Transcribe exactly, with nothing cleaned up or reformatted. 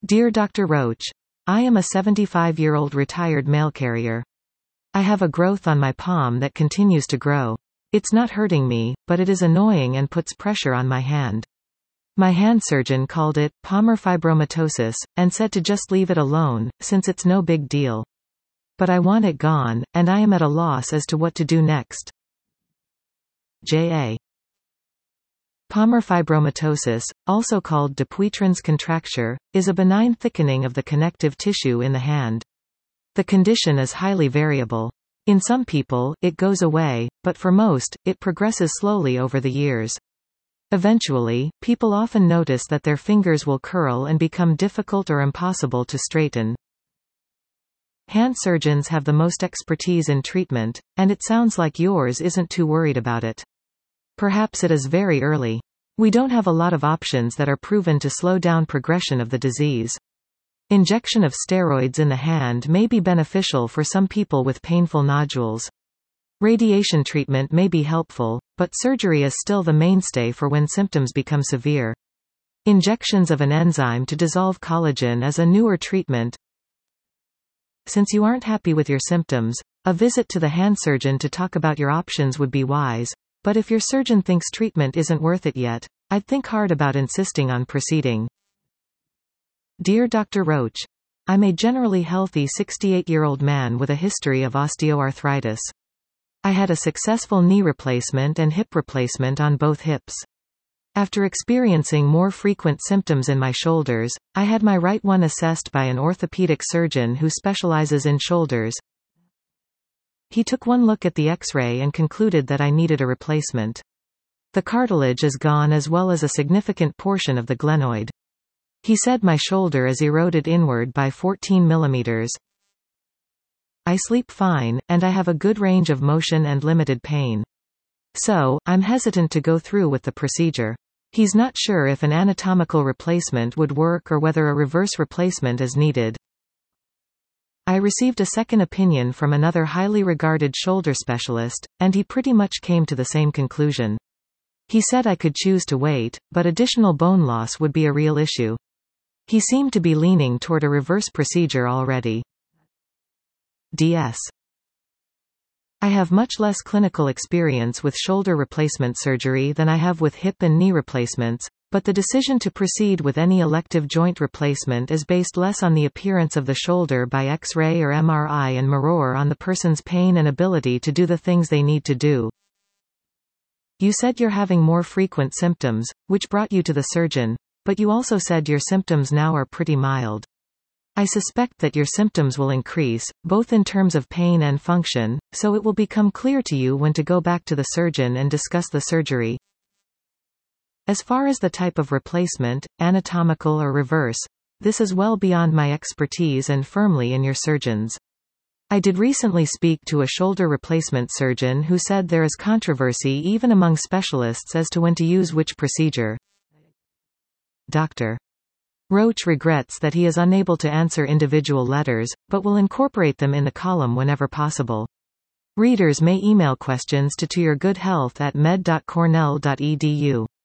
Dear Doctor Roach, I am a seventy-five-year-old retired mail carrier. I have a growth on my palm that continues to grow. It's not hurting me, but it is annoying and puts pressure on my hand. My hand surgeon called it palmar fibromatosis, and said to just leave it alone, since it's no big deal. But I want it gone, and I am at a loss as to what to do next. J A Palmar fibromatosis, also called Dupuytren's contracture, is a benign thickening of the connective tissue in the hand. The condition is highly variable. In some people, it goes away, but for most, it progresses slowly over the years. Eventually, people often notice that their fingers will curl and become difficult or impossible to straighten. Hand surgeons have the most expertise in treatment, and it sounds like yours isn't too worried about it. Perhaps it is very early. We don't have a lot of options that are proven to slow down progression of the disease. Injection of steroids in the hand may be beneficial for some people with painful nodules. Radiation treatment may be helpful, but surgery is still the mainstay for when symptoms become severe. Injections of an enzyme to dissolve collagen is a newer treatment. Since you aren't happy with your symptoms, a visit to the hand surgeon to talk about your options would be wise. But if your surgeon thinks treatment isn't worth it yet, I'd think hard about insisting on proceeding. Dear Doctor Roach, I'm a generally healthy sixty-eight-year-old man with a history of osteoarthritis. I had a successful knee replacement and hip replacement on both hips. After experiencing more frequent symptoms in my shoulders, I had my right one assessed by an orthopedic surgeon who specializes in shoulders. He took one look at the X-ray and concluded that I needed a replacement. The cartilage is gone as well as a significant portion of the glenoid. He said my shoulder is eroded inward by fourteen millimeters. I sleep fine, and I have a good range of motion and limited pain. So, I'm hesitant to go through with the procedure. He's not sure if an anatomical replacement would work or whether a reverse replacement is needed. I received a second opinion from another highly regarded shoulder specialist, and he pretty much came to the same conclusion. He said I could choose to wait, but additional bone loss would be a real issue. He seemed to be leaning toward a reverse procedure already. D S I have much less clinical experience with shoulder replacement surgery than I have with hip and knee replacements, but the decision to proceed with any elective joint replacement is based less on the appearance of the shoulder by X-ray or M R I and more on the person's pain and ability to do the things they need to do. You said you're having more frequent symptoms, which brought you to the surgeon, but you also said your symptoms now are pretty mild. I suspect that your symptoms will increase, both in terms of pain and function, so it will become clear to you when to go back to the surgeon and discuss the surgery. As far as the type of replacement, anatomical or reverse, this is well beyond my expertise and firmly in your surgeon's. I did recently speak to a shoulder replacement surgeon who said there is controversy even among specialists as to when to use which procedure. Doctor Roach regrets that he is unable to answer individual letters, but will incorporate them in the column whenever possible. Readers may email questions to to your good health at med dot cornell dot e d u.